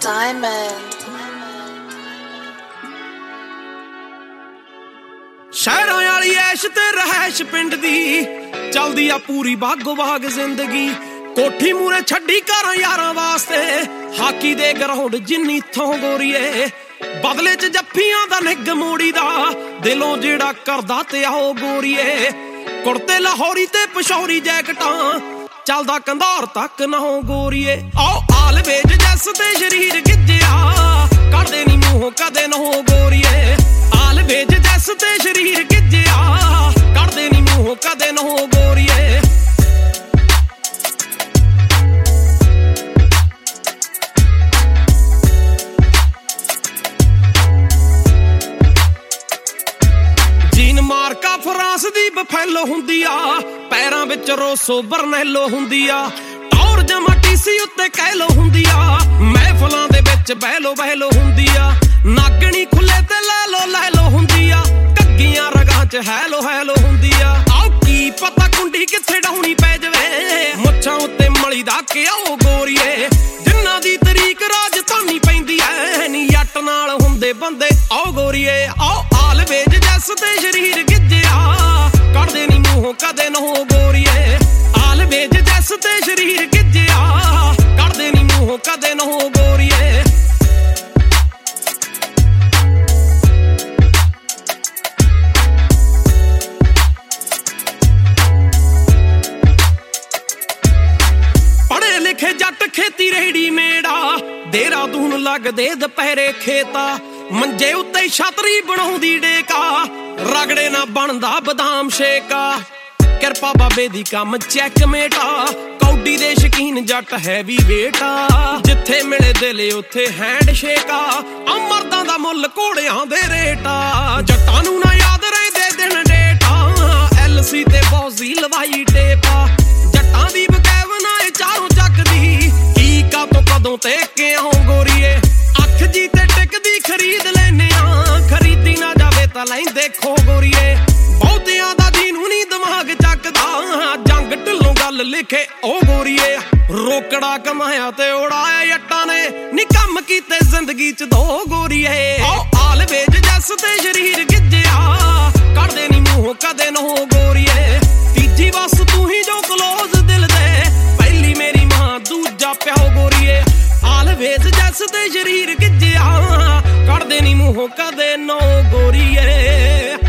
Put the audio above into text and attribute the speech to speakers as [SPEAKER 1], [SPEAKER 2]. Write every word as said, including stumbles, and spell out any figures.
[SPEAKER 1] Diamond.
[SPEAKER 2] ਸ਼ਹਿਰਾਂ ਵਾਲੀ ਐਸ਼ ਤੇ ਰਹਿਸ਼ ਪਿੰਡ ਦੀ ਚਲਦੀ ਆ ਪੂਰੀ ਬਾਗੋ ਬਾਗ ਜ਼ਿੰਦਗੀ। ਕੋਠੀ ਮੂਰੇ ਛੱਡੀ ਘਰਾਂ ਯਾਰਾਂ ਵਾਸਤੇ ਹਾਕੀ ਦੇ ਗਰਾਊਂਡ ਜਿੰਨੀ ਥੋਂ ਗੋਰੀਏ। ਬਦਲੇ ਚ ਜੱਫੀਆਂ ਦਾ ਨਿੱਘ ਮੋੜੀ ਦਾ ਦਿਲੋਂ ਜਿਹੜਾ ਕਰਦਾ ਤੇ ਆਓ ਗੋਰੀਏ। ਕੁੜਤੇ ਲਾਹੌਰੀ ਤੇ ਪਸ਼ੌਰੀ ਜੈਕਟਾਂ ਚੱਲਦਾ ਕੰਧਾਰ ਤੱਕ ਨਾ ਹੋ ਗੋਰੀਏ। ਆਓ ਆਲਵੇਜ ਜੱਸ ਤੇ ਸ਼ਰੀਰ ਗਿੱਜਿਆ ਕੱਢਦੇ ਨੀ ਮੂੰਹੋਂ ਕਦੇ ਨਾ ਹੋ ਗੋਰੀਏ। ਆਲਵੇਜ ਜੱਸ ਤੇ ਸ਼ਰੀਰ ਗਿੱਜਿਆ ਕੱਢਦੇ ਨੀ ਮੂੰਹੋਂ ਕਦੇ ਨਾ ਹੋ ਗੋਰੀਏ। ਜੀਨ ਮਾਰਕਾ ਫਰਾਂਸ ਦੀ ਬਫੈਲੋ ਹੁੰਦੀ ਆ, ਪੈਰਾਂ ਵਿੱਚ ਰੋਸੋ ਬਰਨੈਲੋ ਹੁੰਦੀ ਆ। ਟੌਰ ਜਮਾ ਟੀਸੀ ਉੱਤੇ ਕਹਿ ਲੋ ਹੁੰਦੀ ਆ, ਮਹਿਫਲਾਂ ਦੇ ਵਿੱਚ ਬਹਿ ਲੋ ਬਹਿ ਲੋ ਹੁੰਦੀ ਆ। ਨਾਗਣੀ ਖੁੱਲੇ ਤੇ ਲੈ ਲੋ ਲੈ ਲੋ ਹੁੰਦੀ ਆ, ਘੱਗੀਆਂ ਰਗਾਂ ਚ ਹੈਲੋ ਹੈਲੋ ਹੁੰਦੀ ਆ। ਆਓ ਕੀ ਪਤਾ ਕੁੰਡੀ ਕਿੱਥੇ ਡਾਉਣੀ ਪੈ ਜਵੇ, ਮੁੱਛਾਂ ਉੱਤੇ ਮਲੀ ਦਾ ਘਿਓ ਗੋਰੀਏ। ਜਿੰਨਾਂ ਦੀ ਤਰੀਕ ਰਾਜਧਾਨੀ ਪੈਂਦੀ ਐ ਨੀ ਜੱਟ ਨਾਲ ਹੁੰਦੇ ਬੰਦੇ ਆਓ ਗੋਰੀਏ। ਆਓ ਆਲਵੇਜ ਜੱਸ ਤੇ ਸ਼ਰੀਰ ਗਿੱਜਿਆ ਕੱਢਦੇ ਨੀ ਮੂੰਹੋਂ ਕਦੇ ਨਾ ਹੋ ਗੋਰੀਏ। ਆਲਵੇਜ ਜੱਸ ਤੇ ਸ਼ਰੀਰ ਗਿੱਜਿਆ ਕੱਢਦੇ ਨੀ ਮੂੰਹੋਂ ਕਦੇ ਨਾ ਹੋ ਗੋਰੀਏ। ਪੜ੍ਹੇ ਲਿਖੇ ਜੱਟ ਖੇਤੀ ਰੇਡੀਮੇਡ ਆ, ਦੇਹਰਾਦੂਨ ਲੱਗਦੇ ਦੁਪਹਿਰੇ ਖੇਤਾ। ਮੰਜੇ ਉੱਤੇ ਛਤਰੀ ਬਣਾਉਂਦੀ ਡੇਕਾ, ਰਗੜੇ ਨਾ ਬਣਦਾ ਬਦਾਮ ਸ਼ੇਕਾ। ਕਿਰਪਾ ਬਾਬੇ ਦੀ ਕੰਮ ਚੈੱਕਮੇਟਾ, ਕੌਡੀ ਦੇ ਸ਼ਕੀਨ ਜੱਟ ਹੈਵੀ ਵੇਟਾ। ਜਿੱਥੇ ਮਿਲੇ ਦਿਲ ਉੱਥੇ ਹੈਂਡ ਸ਼ੇਕਾ, ਅਮਰਦਾਂ ਦਾ ਮੁੱਲ ਘੋੜਿਆਂ ਦੇ ਰੇਟਾ। ਜੱਟਾਂ ਨੂੰ ਨਾ ਯਾਦ ਰਹਿੰਦੇ ਦਿਨ ਡੇਟਾ, ਐਲ ਸੀ ਤੇ ਬੌਜ਼ੀ ਲਵਾਈ ਟੇਪਾ। ਜੱਟਾਂ ਦੀ ਬਕੈਵ ਨਾ ਇਹ ਚਾਰੋਂ ਚੱਕਦੀ, ਕੀ ਕਾ ਤੋਂ ਕਦੋਂ ਤੇ ਕਿਉਂ ਗੋਰੀਏ। ਅੱਖ ਜੀ ਤੇ ਟਿਕਦੀ ਖਰੀਦ ਲੈਨੇ ਆ, ਖਰੀਦੀ ਨਾ ਜਾਵੇ ਤਾਂ ਲੈਂਦੇ ਖੋ ਗੋਰੀਏ। ਬਹੁਤਿਆਂ ਦਾ ਜਿਹਨੂੰ ਨੀ ਦਿਮਾਗ ਚੱਕਦਾ, ਜੰਗ ਢਿੱਲੋਂ ਗੱਲ ਲਿਖੇ ਉਹ ਗੋਰੀਏ। ਰੋਕੜਾ ਕਮਾਇਆ ਤੇ ਉਡਾਇਆ ਜੱਟਾਂ ਨੇ, ਨੀ ਕੰਮ ਕੀਤੇ ਜ਼ਿੰਦਗੀ ਚ ਦੋ ਗੋਰੀਏ। ਆਓ ਆਲਵੇਜ ਜੱਸ ਤੇ ਸ਼ਰੀਰ ਗਿੱਜਿਆ ਕੱਢਦੇ ਨੀ ਮੂੰਹੋਂ ਕਦੇ ਨਾ ਹੋ ਗੋਰੀਏ। ਤੀਜੀ ਬਸ ਤੂੰ ਹੀ ਜੋ ਕਲੋਜ਼ ਦਿਲ ਦੇ, ਪਹਿਲੀ ਮੇਰੀ ਮਾਂ ਦੂਜਾ ਪਿਓ ਗੋਰੀਏ। ਆਲਵੇਜ ਜੱਸ ਤੇ ਸ਼ਰੀਰ ਗਿੱਜਿਆ ਕੱਢਦੇ ਨੀ ਮੂੰਹੋਂ ਕਦੇ ਨਾ ਗੋਰੀਏ।